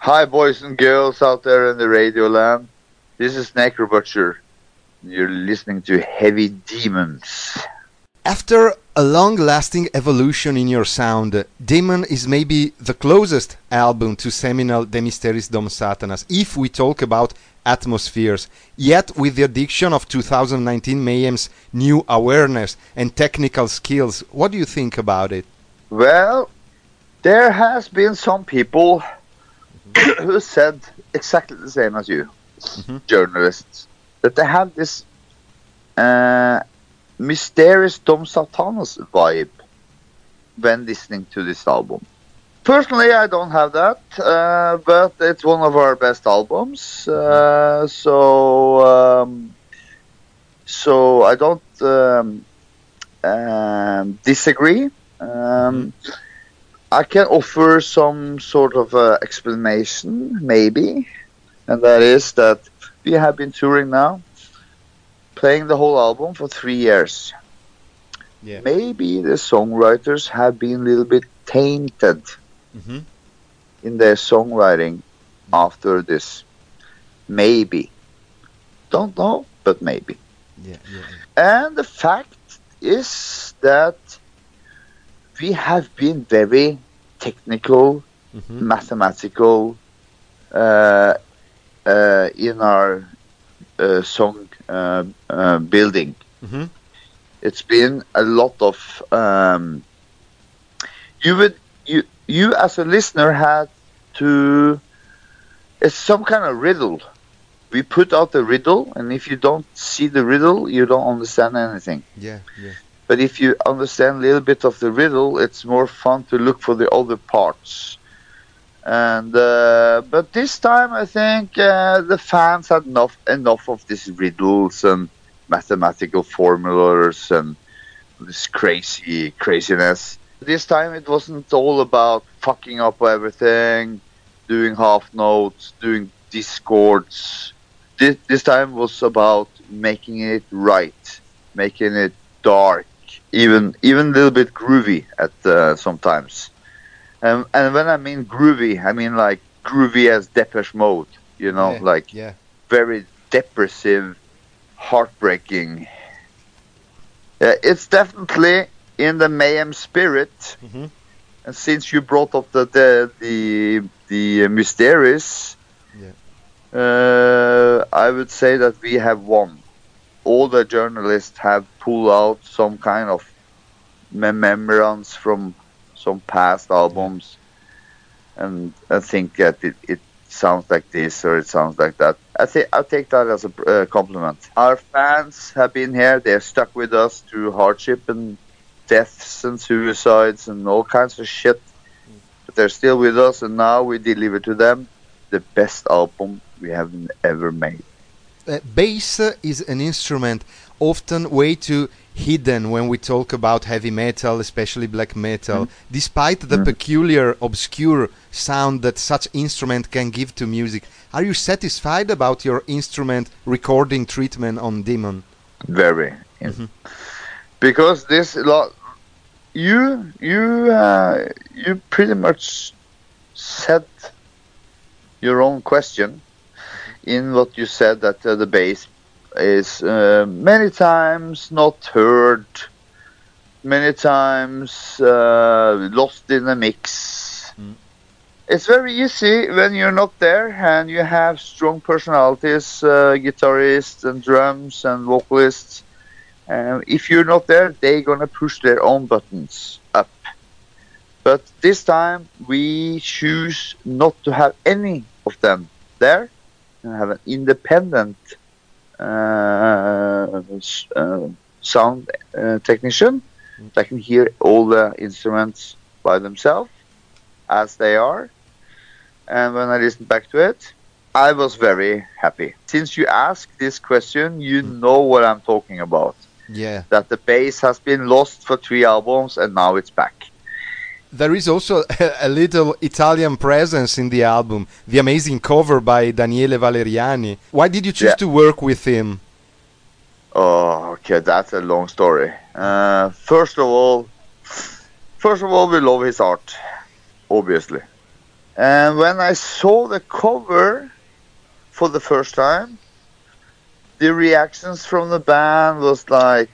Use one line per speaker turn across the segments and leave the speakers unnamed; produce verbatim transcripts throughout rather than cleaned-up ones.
Hi, boys and girls out there in the radio land. This is Necro Butcher. You're listening to Heavy Demons.
After a long-lasting evolution in your sound, Demon is maybe the closest album to seminal De Mysteris Dom Satanas, if we talk about atmospheres. Yet, with the addition of two thousand nineteen Mayhem's new awareness and technical skills, what do you think about it?
Well, there has been some people who said exactly the same as you, mm-hmm. journalists, that they have this uh, mysterious Dom Satanas vibe when listening to this album. Personally, I don't have that, uh, but it's one of our best albums, uh, so um, so I don't um, um, disagree. Um, I can offer some sort of uh, explanation, maybe, and that is that we have been touring now, playing the whole album for three years. Yeah. Maybe the songwriters have been a little bit tainted mm-hmm. in their songwriting mm-hmm. after this. Maybe. Don't know, but maybe.
Yeah, yeah, yeah.
And the fact is that we have been very technical, mm-hmm. mathematical uh, uh, in our uh, song uh, uh, building. Mm-hmm. It's been a lot of. Um, you would you you as a listener had to. It's some kind of riddle. We put out the riddle, and if you don't see the riddle, you don't understand anything.
Yeah, yeah.
But if you understand a little bit of the riddle, it's more fun to look for the other parts. And uh, but this time, I think uh, the fans had enough enough of these riddles and mathematical formulas and this crazy craziness. This time, it wasn't all about fucking up everything, doing half notes, doing discords. This this time was about making it right, making it dark. Even even a little bit groovy at uh, sometimes, and and when I mean groovy, I mean like groovy as Depeche Mode, you know,
yeah,
like
yeah.
very depressive, heartbreaking. Uh, it's definitely in the Mayhem spirit, mm-hmm. and since you brought up the the the, the Mysteris, yeah. uh, I would say that we have won. All the journalists have pulled out some kind of memorandums from some past albums, yeah. and I think that it, it sounds like this or it sounds like that. I think I take that as a uh, compliment. Our fans have been here; they're stuck with us through hardship and deaths and suicides and all kinds of shit. Mm. But they're still with us, and now we deliver to them the best album we have ever made.
Uh, bass uh, is an instrument often way too hidden when we talk about heavy metal, especially black metal, mm. despite the mm. peculiar, obscure sound that such instrument can give to music. Are you satisfied about your instrument recording treatment on Demon?
Very. Mm-hmm. Because this lot, you you uh, you pretty much said your own question in what you said, that uh, the bass is uh, many times not heard, many times uh, lost in the mix. Mm. It's very easy when you're not there and you have strong personalities, uh, guitarists and drums and vocalists. Uh, if you're not there, they're gonna push their own buttons up. But this time we choose not to have any of them there and have an independent uh, uh, sound uh, technician mm. that can hear all the instruments by themselves as they are. And when I listened back to it, I was very happy. Since you asked this question, you mm. know what I'm talking about.
Yeah.
That the bass has been lost for three albums and now it's back.
There is also a little Italian presence in the album, the amazing cover by Daniele Valeriani. Why did you choose yeah. to work with him?
Oh, okay, that's a long story. Uh, first of all, first of all, we love his art, obviously. And when I saw the cover for the first time, the reactions from the band was like,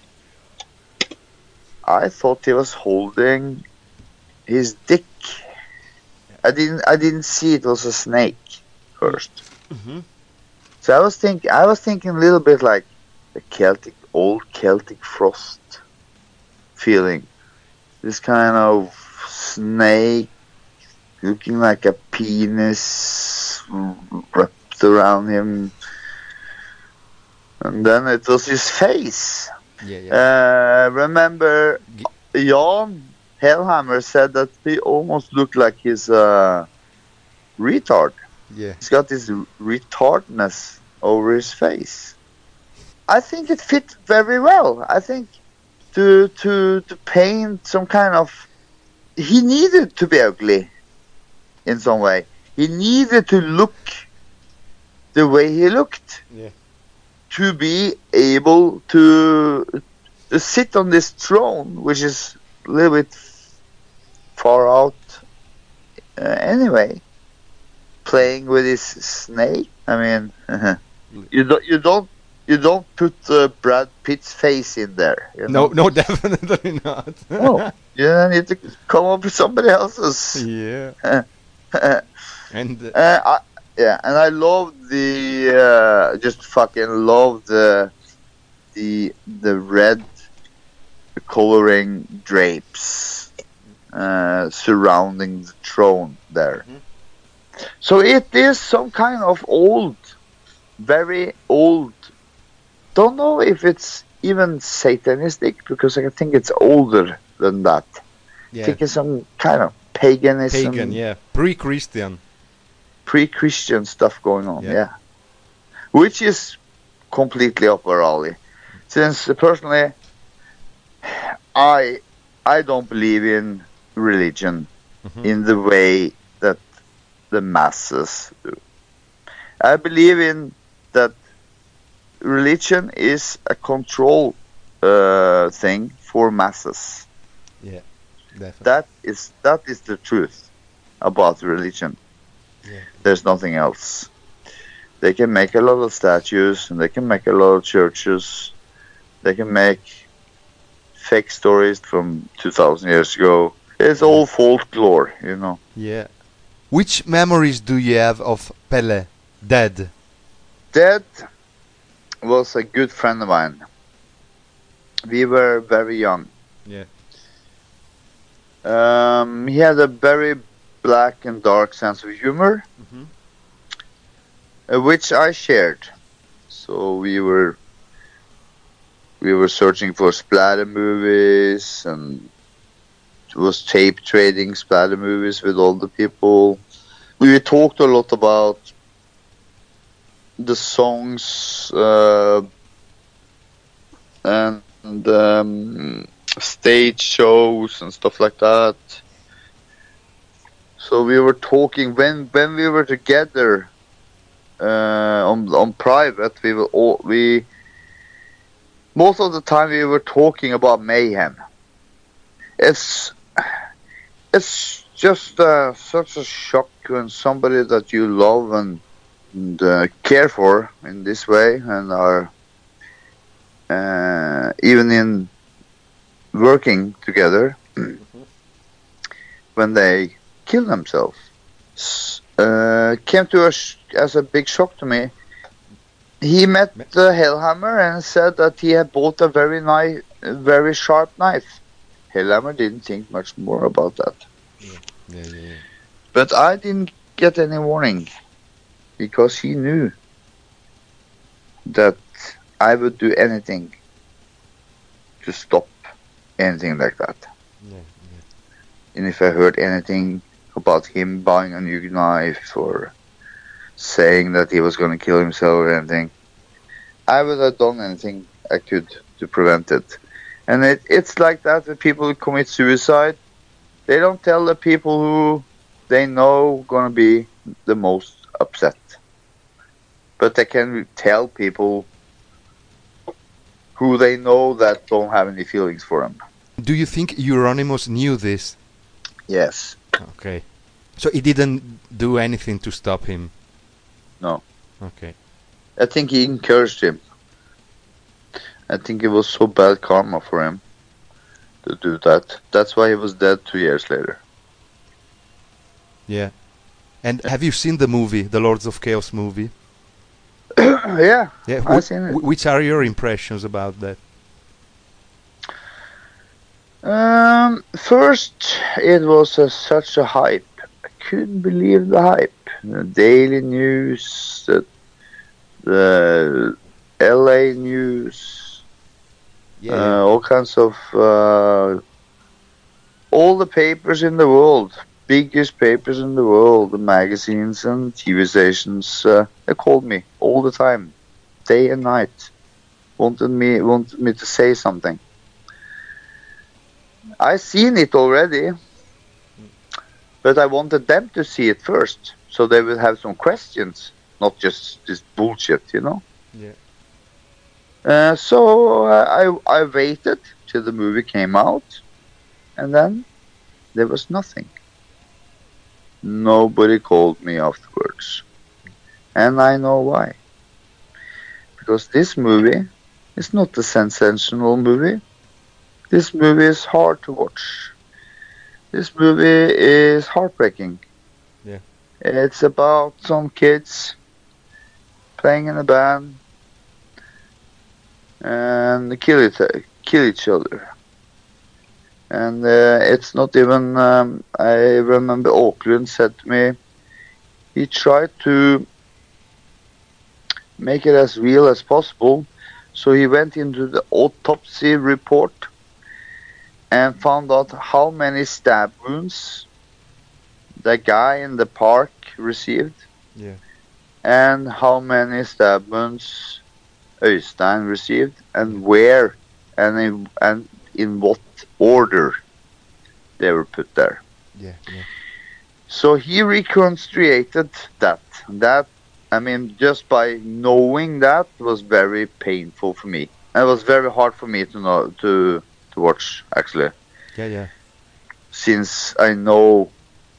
I thought he was holding his dick. I didn't I didn't see it was a snake first.
Mm-hmm.
So I was think I was thinking a little bit like the Celtic old Celtic frost feeling. This kind of snake looking like a penis wrapped around him. And then it was his face.
Yeah, yeah.
Uh, remember Jan Hellhammer said that he almost looked like his uh, retard.
Yeah.
He's got this retardness over his face. I think it fit very well. I think to to to paint some kind of, he needed to be ugly in some way. He needed to look the way he looked.
Yeah.
To be able to, to sit on this throne, which is a little bit far out uh, anyway, playing with his snake. I mean, you don't you don't you don't put uh, Brad Pitt's face in there. You
No,
know?
no, definitely not.
No, you need to come up with somebody else's.
Yeah. And uh,
uh, I, yeah, and I love the uh, just fucking love the the the red coloring drapes uh, surrounding the throne there. Mm-hmm. So it is some kind of old, very old. Don't know if it's even satanistic, because I think it's older than that.
yeah.
I think it's some kind of paganism.
Pagan, yeah. Pre-Christian.
Pre-Christian stuff going on,
yeah.
yeah. Which is completely up our alley. Since uh, personally, I I don't believe in religion mm-hmm. in the way that the masses do. I believe in that religion is a control uh, thing for masses.
Yeah, definitely.
That is that is the truth about religion.
Yeah.
There's nothing else. They can make a lot of statues, and they can make a lot of churches. They can make fake stories from two thousand years ago. It's all folklore, you know.
Yeah. Which memories do you have of Pele, Dead?
Dead was a good friend of mine. We were very young.
Yeah.
Um, he had a very black and dark sense of humor, mm-hmm. uh, which I shared. So we were we were searching for splatter movies, and was tape trading splatter movies with all the people. We talked a lot about the songs uh, and, and um, stage shows and stuff like that. So we were talking when when we were together uh, on on private. We were all, we most of the time we were talking about Mayhem. It's it's just uh, such a shock when somebody that you love and, and uh, care for in this way, and are uh, even in working together, mm-hmm. when they kill themselves, uh, came to us as a big shock to me. He met the Hellhammer and said that he had bought a very nice, very sharp knife. Hellhammer didn't think much more about that.
Yeah. Yeah, yeah, yeah.
But I didn't get any warning, because he knew that I would do anything to stop anything like that.
Yeah, yeah.
And if I heard anything about him buying a new knife or saying that he was going to kill himself or anything, I would have done anything I could to prevent it. And it, it's like that with people who commit suicide. They don't tell the people who they know going to be the most upset. But they can tell people who they know that don't have any feelings for them.
Do you think Euronymous knew this?
Yes.
Okay. So he didn't do anything to stop him?
No.
Okay.
I think he encouraged him. I think it was so bad karma for him to do that. That's why he was dead two years later.
Yeah. And have you seen the movie, the Lords of Chaos movie?
Yeah,
Yeah.
I've
Wh-
seen it.
wh- which are your impressions about that?
Um, first, it was a, such a hype. I couldn't believe the hype. The Daily News, the, the L A News,
Yeah,
uh,
yeah.
all kinds of, uh, all the papers in the world, biggest papers in the world, the magazines and T V stations, uh, they called me all the time, day and night, wanted me, wanted me to say something. I seen it already, but I wanted them to see it first, so they would have some questions, not just this bullshit, you know.
Yeah.
Uh, so uh, I I waited till the movie came out, and then there was nothing. Nobody called me afterwards, and I know why. Because this movie is not a sensational movie. This movie is hard to watch. This movie is heartbreaking.
Yeah.
It's about some kids playing in a band and kill it, kill each other. And uh, it's not even. Um, I remember Auckland said to me, he tried to make it as real as possible, so he went into the autopsy report and found out how many stab wounds the guy in the park received,
Yeah.
and how many stab wounds Øystein received, and
Yeah.
where and in, and in what order they were put there.
Yeah. Yeah.
So he reconstructed that. That, I mean, just by knowing that was very painful for me. And it was very hard for me to know to to watch, actually,
Yeah. Yeah.
since I know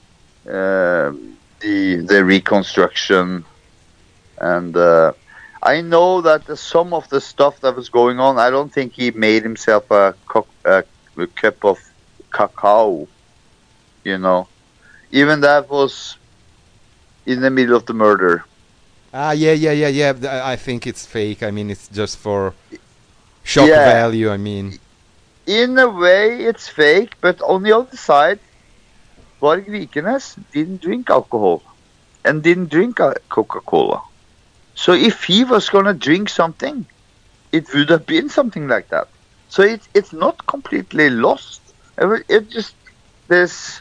uh, the the reconstruction, and uh, I know that the, some of the stuff that was going on, I don't think he made himself a, co- a, a cup of cacao, you know. Even that was in the middle of the murder.
Ah, yeah, yeah, yeah, yeah. th- I think it's fake. I mean, it's just for shock
Yeah,
value. I mean,
in a way it's fake, but on the other side, Varg Vikernes didn't drink alcohol and didn't drink uh, Coca-Cola. So if he was gonna drink something, it would have been something like that. So it's it's not completely lost. It, wa- it just this.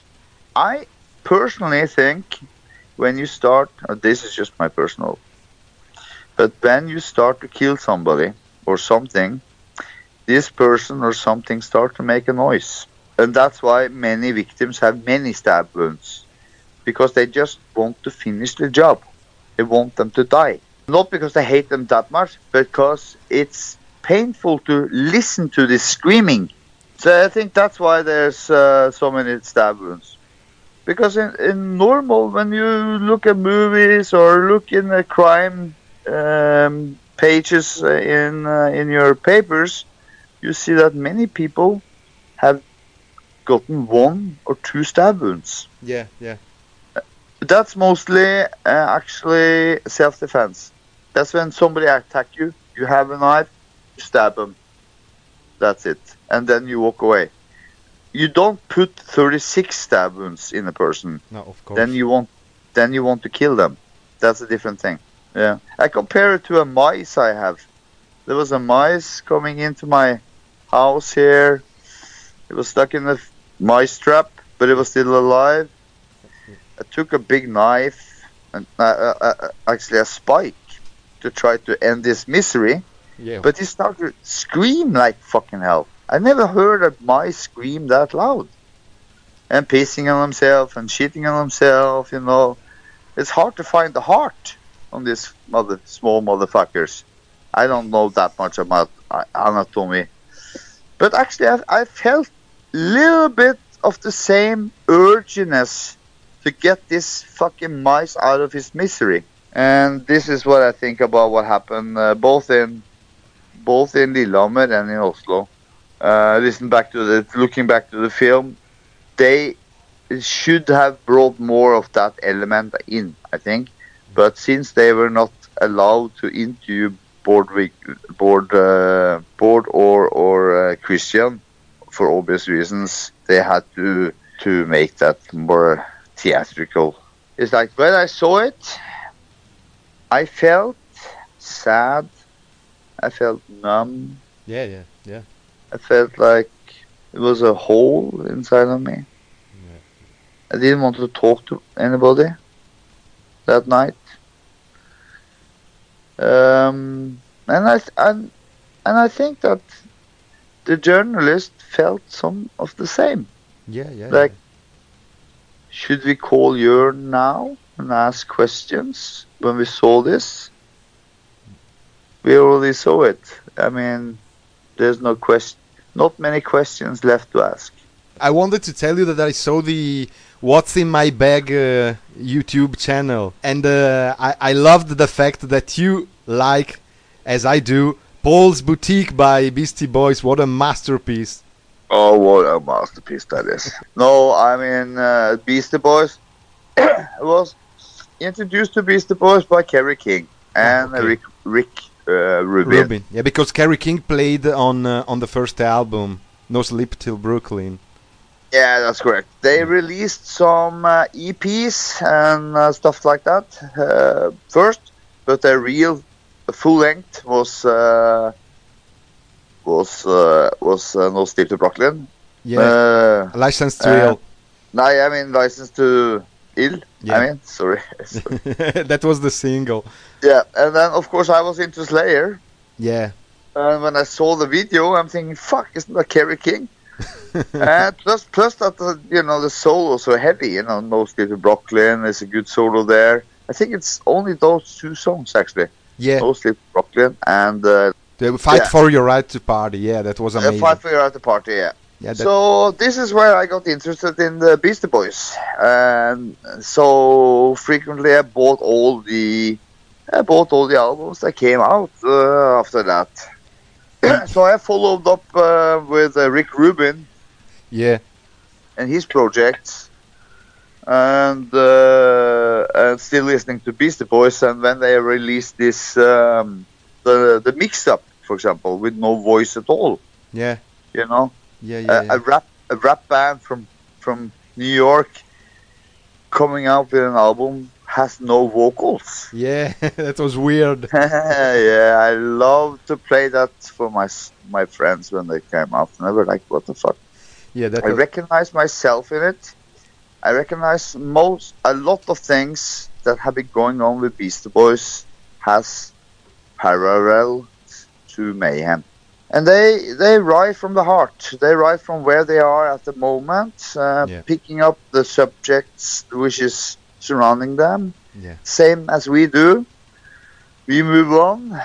I personally think when you start, uh, this is just my personal, but when you start to kill somebody or something, this person or something start to make a noise. And that's why many victims have many stab wounds, because they just want to finish the job. They want them to die. Not because they hate them that much, but because it's painful to listen to this screaming. So I think that's why there's uh, so many stab wounds. Because in, in normal, when you look at movies or look in the crime um, pages in uh, in your papers, you see that many people have gotten one or two stab wounds.
yeah, yeah,
That's mostly uh, actually self-defense. That's when somebody attack you, you have a knife, you stab them. That's it. And then you walk away. You don't put thirty-six stab wounds in a person.
no, of course.
Then you want then you want to kill them. That's a different thing. Yeah. I compare it to a mice I have. There was a mice coming into my house here. It was stuck in the mice trap, but it was still alive. I took a big knife and uh, uh, uh, actually a spike to try to end this misery,
Yeah,
but he started to scream like fucking hell. I never heard a mice scream that loud. And pissing on himself and shitting on himself, you know. It's hard to find the heart on these mother small motherfuckers. I don't know that much about uh, anatomy, but actually I, I felt a little bit of the same urginess to get this fucking mice out of his misery. And this is what I think about what happened uh, both in both in Lillehammer and in Oslo. Uh, listen back to the looking back to the film, they should have brought more of that element in, I think. But since they were not allowed to interview Bård, Bård, uh, Bård or or uh, Christian for obvious reasons, they had to to make that more theatrical. It's like when I saw it, I felt sad. I felt numb.
Yeah, yeah, yeah.
I felt like it was a hole inside of me.
Yeah.
I didn't want to talk to anybody that night. Um, and I and and I think that the journalist felt some of the same.
Yeah, yeah.
Like,
yeah.
should we call Jørn now and ask questions when we saw this? We already saw it. I mean, there's no question, not many questions left to ask.
I wanted to tell you that I saw the What's in My Bag uh, YouTube channel, and uh, I, I loved the fact that you like, as I do, Paul's Boutique by Beastie Boys. What a masterpiece!
Oh, what a masterpiece that is. No, I mean, uh, Beastie Boys was introduced to Beastie Boys by Kerry King and
Oh, okay.
Rick, Rick uh, Rubin.
Rubin, yeah, because Kerry King played on uh, on the first album, No Sleep Till Brooklyn.
Yeah, that's correct. They released some uh, E Ps and uh, stuff like that uh, first, but their real full length was uh, was uh, was uh, No Sleep Till Brooklyn.
Yeah,
Uh,
License to
uh,
Ill.
no, I mean License to Ill.
Yeah.
I mean, sorry. sorry.
That was the single.
Yeah, and then of course I was into Slayer,
Yeah,
and when I saw the video, I'm thinking, "Fuck, isn't that Kerry King?" And plus, plus that the, you know the solo so heavy. You know, No Sleep Till Brooklyn is a good solo there. I think it's only those two songs actually.
yeah.
No Sleep Till Brooklyn and uh,
They fight
Yeah.
for your right to party. Yeah, that was
uh,
amazing.
Five Finger at the Party. Yeah.
Yeah, that,
So this is where I got interested in the Beastie Boys, and so frequently I bought all the I bought all the albums that came out uh, after that. So I followed up uh, with uh, Rick Rubin
yeah,
and his projects, and uh, and still listening to Beastie Boys. And when they released this um, the the mix up, for example, with no voice at all,
yeah,
you know.
yeah, yeah.
Uh,
yeah.
a rap a rap band from from New York coming out with an album has no vocals.
Yeah, that was weird.
Yeah, I love to play that for my s- my friends when they came out, and they were like, "What the fuck?"
Yeah, that
I
was,
recognize myself in it. I recognize most a lot of things that have been going on with Beastie Boys has parallel to Mayhem. And they they write from the heart. They write from where they are at the moment, uh,
Yeah.
picking up the subjects which is surrounding them.
yeah,
Same as we do. We move on.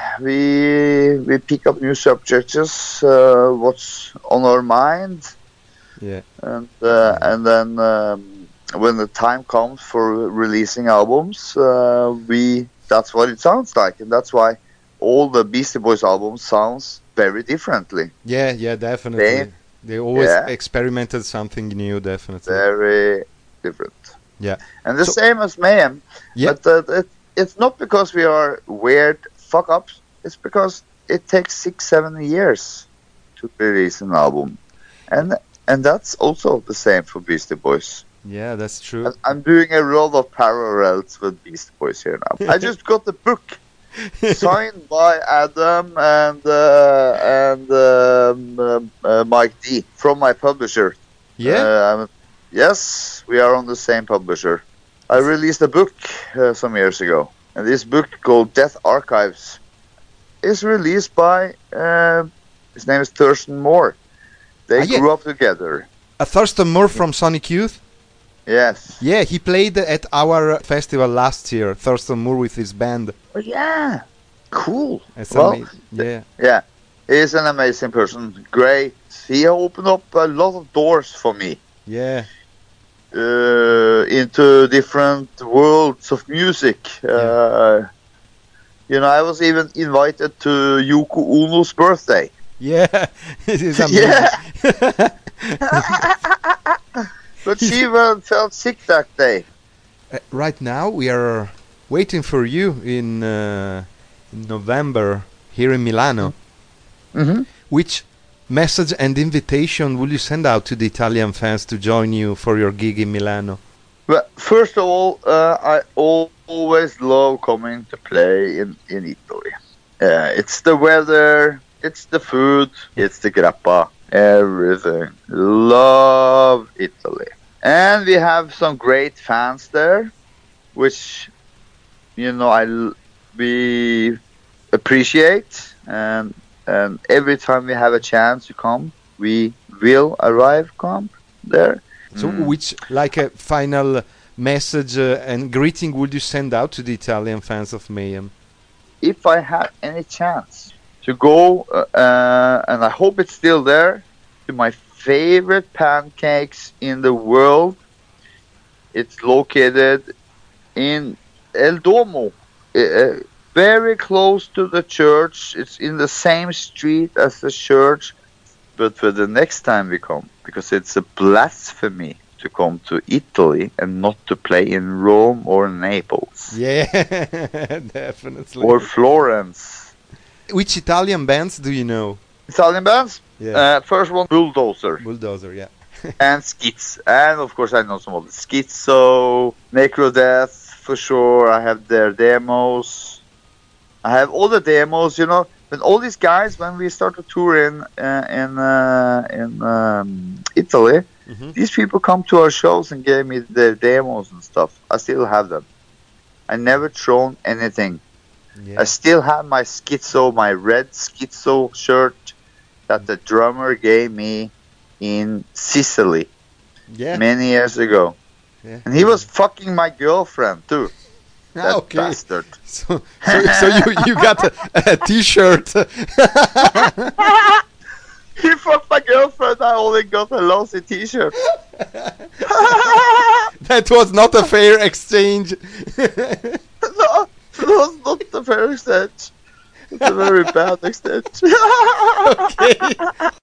We we pick up new subjects. Uh, what's on our mind,
yeah,
and uh, and then um, when the time comes for releasing albums, uh, we that's what it sounds like, and that's why all the Beastie Boys albums sounds very differently.
yeah, yeah. Definitely,
They-
they always
yeah.
experimented something new. Definitely.
Very different.
Yeah,
And the
So-
same as Mayhem.
Yeah.
But uh, it, it's not because we are weird fuck ups. It's because it takes six, seven years to release an album, and and that's also the same for Beastie Boys.
yeah, that's true.
I- I'm doing a lot of parallels with Beastie Boys here now. I just got the book signed by Adam and uh, and um, um, uh, Mike D from my publisher.
Yeah,
Uh, yes, we are on the same publisher. I released a book uh, some years ago, and this book called Death Archives is released by uh, his name is Thurston Moore. They
Ah, yeah.
grew up together.
a Thurston Moore from Sonic Youth.
Yes.
Yeah, he played at our festival last year. Thurston Moore with his band.
Oh, yeah. Cool.
It's
Well,
amazing. Yeah,
Yeah, he's an amazing person. Great. He opened up a lot of doors for me.
yeah,
uh, into different worlds of music. Uh, you know, I was even invited to Yoko Ono's birthday.
Yeah, it is amazing.
Yeah. But she well, felt sick that day.
Uh, right now, we are waiting for you in, uh, in November here in Milano.
Mm-hmm.
Which message and invitation will you send out to the Italian fans to join you for your gig in Milano?
Well, first of all, uh, I al- always love coming to play in, in Italy. Uh, it's the weather, it's the food, it's the grappa, everything. Love Italy. And we have some great fans there, which, you know, I l- we appreciate. And and every time we have a chance to come, we will arrive, come there.
So,
Mm.
which like a final message uh, and greeting would you send out to the Italian fans of Mayhem?
If I had any chance to go, uh, uh, and I hope it's still there, to my favorite pancakes in the world. It's located in El Duomo, uh, very close to the church. It's in the same street as the church. But for the next time we come, because it's a blasphemy to come to Italy and not to play in Rome or Naples.
Yeah, definitely.
Or Florence.
Which Italian bands do you know?
Italian bands?
Yeah.
Uh, first one, Bulldozer.
Bulldozer, yeah.
And Skits. And of course I know some of the Schizo, Necrodeath, for sure. I have their demos. I have all the demos, you know. When all these guys, when we started touring uh, in uh, in um, Italy,
Mm-hmm.
these people come to our shows and gave me their demos and stuff. I still have them. I never thrown anything.
Yeah.
I still have my Schizo, my red Schizo shirt that the drummer gave me in Sicily
Yeah.
many years ago.
Yeah.
And he was fucking my girlfriend too.
Ah,
That
okay.
bastard.
So, so, so you you got a, a T-shirt.
He fucked my girlfriend. I only got a lousy T-shirt.
That was not a fair exchange.
No, it was not a fair exchange. It's a very bad exchange.
Okay.